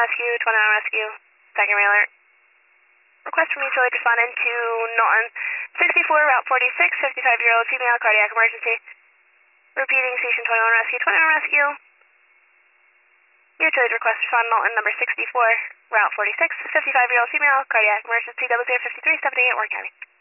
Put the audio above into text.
Rescue, 29 Rescue, secondary alert. Request from mutual aid respondent to Knowlton 64, Route 46, 55-year-old female, cardiac emergency. Repeating, Station 21 Rescue, 29 Rescue. Mutual aid request respondent Knowlton number 64, Route 46, 55-year-old female, cardiac emergency, 0053, 78, Warren County.